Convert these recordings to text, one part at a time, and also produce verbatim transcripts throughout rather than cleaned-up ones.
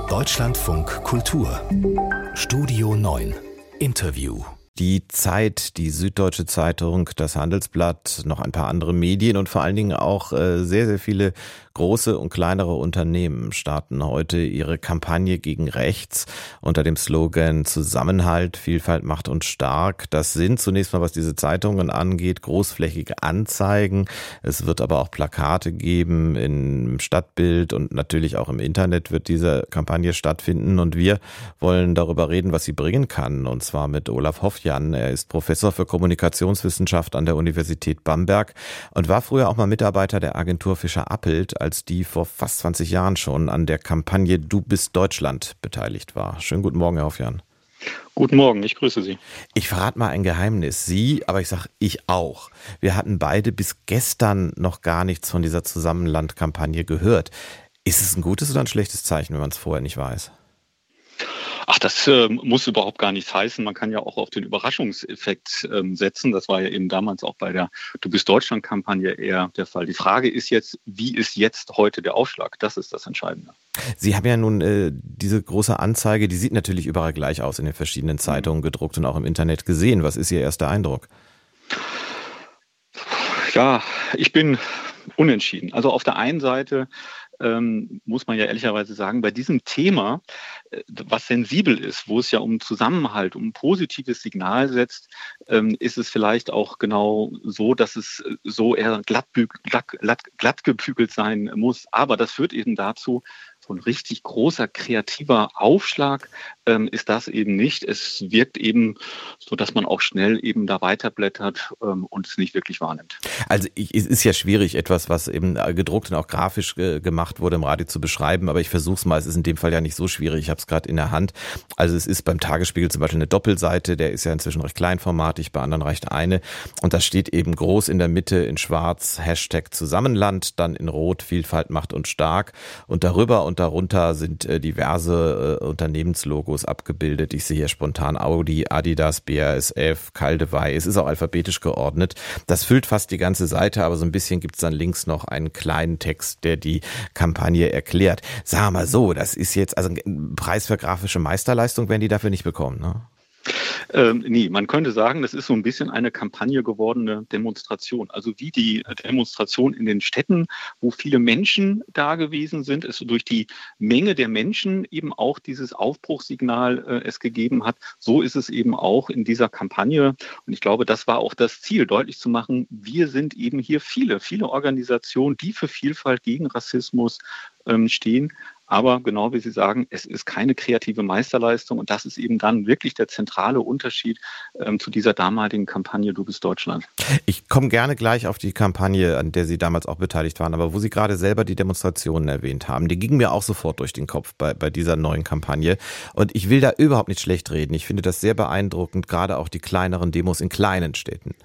Deutschlandfunk Kultur Studio neun Interview. Die Zeit, die Süddeutsche Zeitung, das Handelsblatt, noch ein paar andere Medien und vor allen Dingen auch äh, sehr, sehr viele große und kleinere Unternehmen starten heute ihre Kampagne gegen rechts unter dem Slogan Zusammenhalt, Vielfalt macht uns stark. Das sind zunächst mal, was diese Zeitungen angeht, großflächige Anzeigen. Es wird aber auch Plakate geben im Stadtbild und natürlich auch im Internet wird diese Kampagne stattfinden. Und wir wollen darüber reden, was sie bringen kann. Und zwar mit Olaf Hoffjan. Er ist Professor für Kommunikationswissenschaft an der Universität Bamberg und war früher auch mal Mitarbeiter der Agentur Fischer-Appelt, als die vor fast zwanzig Jahren schon an der Kampagne Du bist Deutschland beteiligt war. Schönen guten Morgen, Herr Hoffjan. Guten Morgen, ich grüße Sie. Ich verrate mal ein Geheimnis. Sie, aber ich sage ich auch. Wir hatten beide bis gestern noch gar nichts von dieser Zusammenland-Kampagne gehört. Ist es ein gutes oder ein schlechtes Zeichen, wenn man es vorher nicht weiß? Ach, das äh, muss überhaupt gar nichts heißen. Man kann ja auch auf den Überraschungseffekt ähm, setzen. Das war ja eben damals auch bei der Du bist Deutschland-Kampagne eher der Fall. Die Frage ist jetzt, wie ist jetzt heute der Aufschlag? Das ist das Entscheidende. Sie haben ja nun äh, diese große Anzeige, die sieht natürlich überall gleich aus, in den verschiedenen Zeitungen gedruckt und auch im Internet gesehen. Was ist Ihr erster Eindruck? Ja, ich bin unentschieden. Also auf der einen Seite ähm, muss man ja ehrlicherweise sagen, bei diesem Thema, äh, was sensibel ist, wo es ja um Zusammenhalt, um ein positives Signal setzt, ähm, ist es vielleicht auch genau so, dass es so eher glattbü- glatt, glatt, glatt gebügelt sein muss. Aber das führt eben dazu, so ein richtig großer kreativer Aufschlag ähm, ist das eben nicht. Es wirkt eben so, dass man auch schnell eben da weiterblättert ähm, und es nicht wirklich wahrnimmt. Also ich, es ist ja schwierig, etwas, was eben gedruckt und auch grafisch ge- gemacht wurde, im Radio zu beschreiben, aber ich versuche es mal. Es ist in dem Fall ja nicht so schwierig. Ich habe es gerade in der Hand. Also es ist beim Tagesspiegel zum Beispiel eine Doppelseite, der ist ja inzwischen recht kleinformatig, bei anderen reicht eine. Und da steht eben groß in der Mitte in schwarz Hashtag Zusammenland, dann in rot Vielfalt macht uns stark und darüber und darunter sind äh, diverse äh, Unternehmenslogos abgebildet. Ich sehe hier spontan Audi, Adidas, B A S F, Caldewey. Es ist auch alphabetisch geordnet. Das füllt fast die ganze Seite, aber so ein bisschen gibt es dann links noch einen kleinen Text, der die Kampagne erklärt. Sagen wir mal so, das ist jetzt, also ein Preis für grafische Meisterleistung werden die dafür nicht bekommen, ne? Ähm, nee, man könnte sagen, das ist so ein bisschen eine Kampagne gewordene Demonstration. Also wie die Demonstration in den Städten, wo viele Menschen da gewesen sind, es durch die Menge der Menschen eben auch dieses Aufbruchssignal äh, es gegeben hat. So ist es eben auch in dieser Kampagne. Und ich glaube, das war auch das Ziel, deutlich zu machen, wir sind eben hier viele, viele Organisationen, die für Vielfalt gegen Rassismus ähm, stehen. Aber genau wie Sie sagen, es ist keine kreative Meisterleistung und das ist eben dann wirklich der zentrale Unterschied ähm, zu dieser damaligen Kampagne Du bist Deutschland. Ich komme gerne gleich auf die Kampagne, an der Sie damals auch beteiligt waren, aber wo Sie gerade selber die Demonstrationen erwähnt haben, die gingen mir auch sofort durch den Kopf bei, bei dieser neuen Kampagne und ich will da überhaupt nicht schlecht reden. Ich finde das sehr beeindruckend, gerade auch die kleineren Demos in kleinen Städten.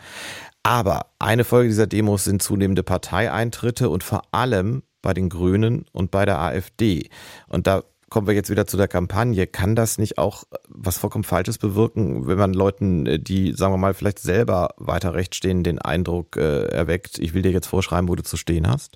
Aber eine Folge dieser Demos sind zunehmende Parteieintritte und vor allem bei den Grünen und bei der AfD. Und da kommen wir jetzt wieder zu der Kampagne. Kann das nicht auch was vollkommen Falsches bewirken, wenn man Leuten, die, sagen wir mal, vielleicht selber weiter rechts stehen, den Eindruck äh, erweckt, ich will dir jetzt vorschreiben, wo du zu stehen hast?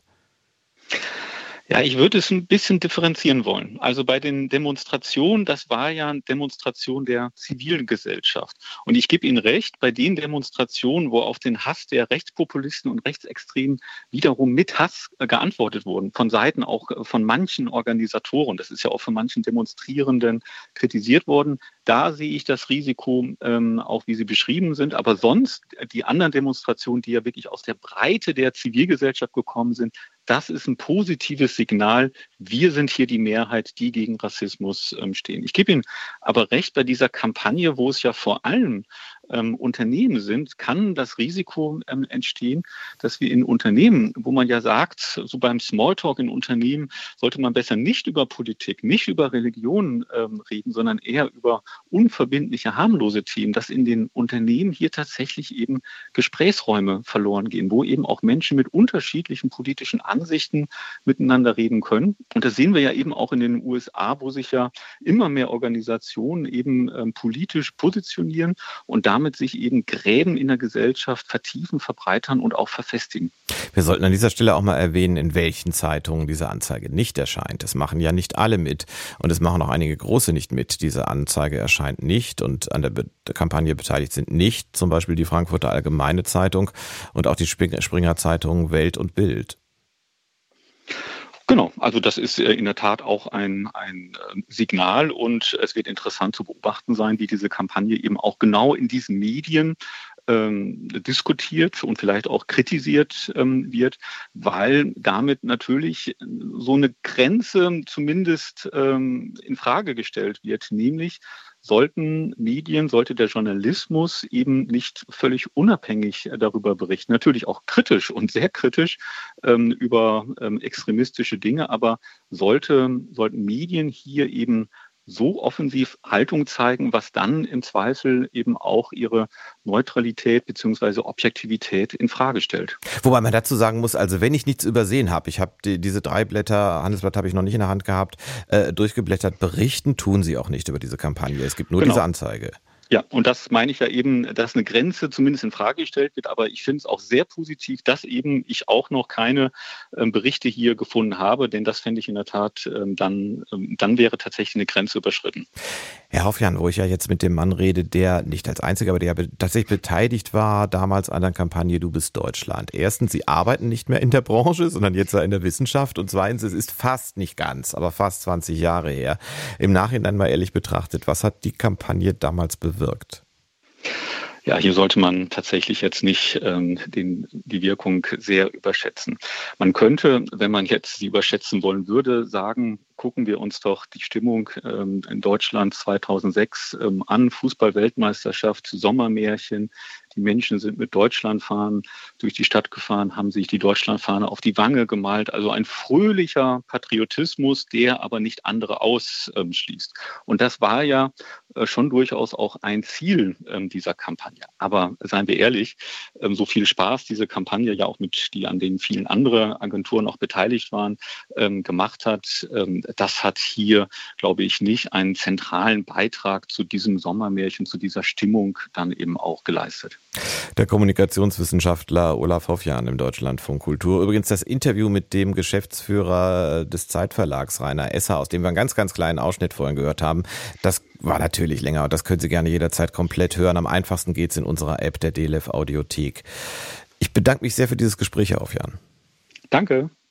Ja, ich würde es ein bisschen differenzieren wollen. Also bei den Demonstrationen, das war ja eine Demonstration der zivilen Gesellschaft. Und ich gebe Ihnen recht, bei den Demonstrationen, wo auf den Hass der Rechtspopulisten und Rechtsextremen wiederum mit Hass geantwortet wurden, von Seiten auch von manchen Organisatoren, das ist ja auch von manchen Demonstrierenden kritisiert worden, da sehe ich das Risiko, ähm, auch wie sie beschrieben sind. Aber sonst, die anderen Demonstrationen, die ja wirklich aus der Breite der Zivilgesellschaft gekommen sind, das ist ein positives Signal. Wir sind hier die Mehrheit, die gegen Rassismus ähm, stehen. Ich gebe Ihnen aber recht, bei dieser Kampagne, wo es ja vor allem ähm, Unternehmen sind, kann das Risiko ähm, entstehen, dass wir in Unternehmen, wo man ja sagt, so beim Smalltalk in Unternehmen sollte man besser nicht über Politik, nicht über Religion ähm, reden, sondern eher über unverbindliche, harmlose Themen, dass in den Unternehmen hier tatsächlich eben Gesprächsräume verloren gehen, wo eben auch Menschen mit unterschiedlichen politischen Ansichten miteinander reden können. Und das sehen wir ja eben auch in den U S A, wo sich ja immer mehr Organisationen eben ähm, politisch positionieren. Und da damit sich eben Gräben in der Gesellschaft vertiefen, verbreitern und auch verfestigen. Wir sollten an dieser Stelle auch mal erwähnen, in welchen Zeitungen diese Anzeige nicht erscheint. Es machen ja nicht alle mit und es machen auch einige große nicht mit. Diese Anzeige erscheint nicht und an der, Be- der Kampagne beteiligt sind nicht zum Beispiel die Frankfurter Allgemeine Zeitung und auch die Springer Zeitung Welt und Bild. Genau, also das ist in der Tat auch ein, ein Signal und es wird interessant zu beobachten sein, wie diese Kampagne eben auch genau in diesen Medien ähm, diskutiert und vielleicht auch kritisiert ähm, wird, weil damit natürlich so eine Grenze zumindest ähm, in Frage gestellt wird, nämlich sollten Medien, sollte der Journalismus eben nicht völlig unabhängig darüber berichten, natürlich auch kritisch und sehr kritisch ähm, über ähm, extremistische Dinge, aber sollte, sollten Medien hier eben so offensiv Haltung zeigen, was dann im Zweifel eben auch ihre Neutralität bzw. Objektivität in Frage stellt. Wobei man dazu sagen muss, also wenn ich nichts übersehen habe, ich habe die, diese drei Blätter, Handelsblatt habe ich noch nicht in der Hand gehabt, äh, durchgeblättert, berichten tun sie auch nicht über diese Kampagne. Es gibt nur Genau. diese Anzeige. Ja, und das meine ich ja eben, dass eine Grenze zumindest in Frage gestellt wird. Aber ich finde es auch sehr positiv, dass eben ich auch noch keine ähm, Berichte hier gefunden habe, denn das fände ich in der Tat, ähm, dann, ähm, dann wäre tatsächlich eine Grenze überschritten. Herr Hoffjan, wo ich ja jetzt mit dem Mann rede, der nicht als einziger, aber der be- tatsächlich beteiligt war damals an der Kampagne Du bist Deutschland. Erstens, Sie arbeiten nicht mehr in der Branche, sondern jetzt in der Wissenschaft. Und zweitens, es ist fast nicht ganz, aber fast zwanzig Jahre her. Im Nachhinein mal ehrlich betrachtet, was hat die Kampagne damals bewirkt? wirkt? Ja, hier sollte man tatsächlich jetzt nicht ähm, den, die Wirkung sehr überschätzen. Man könnte, wenn man jetzt sie überschätzen wollen würde, sagen, gucken wir uns doch die Stimmung ähm, in Deutschland zweitausendsechs ähm, an, Fußball-Weltmeisterschaft, Sommermärchen. Die Menschen sind mit Deutschlandfahnen durch die Stadt gefahren, haben sich die Deutschlandfahne auf die Wange gemalt. Also ein fröhlicher Patriotismus, der aber nicht andere ausschließt. Und das war ja äh, schon durchaus auch ein Ziel ähm, dieser Kampagne. Aber seien wir ehrlich, ähm, so viel Spaß diese Kampagne ja auch mit, die an denen vielen andere Agenturen auch beteiligt waren, ähm, gemacht hat, ähm, das hat hier, glaube ich, nicht einen zentralen Beitrag zu diesem Sommermärchen, zu dieser Stimmung dann eben auch geleistet. Der Kommunikationswissenschaftler Olaf Hoffjan im Deutschlandfunk Kultur. Übrigens das Interview mit dem Geschäftsführer des Zeitverlags, Rainer Esser, aus dem wir einen ganz, ganz kleinen Ausschnitt vorhin gehört haben, das war natürlich länger und das können Sie gerne jederzeit komplett hören. Am einfachsten geht's in unserer App der D L F Audiothek. Ich bedanke mich sehr für dieses Gespräch, Herr Hoffjan. Danke.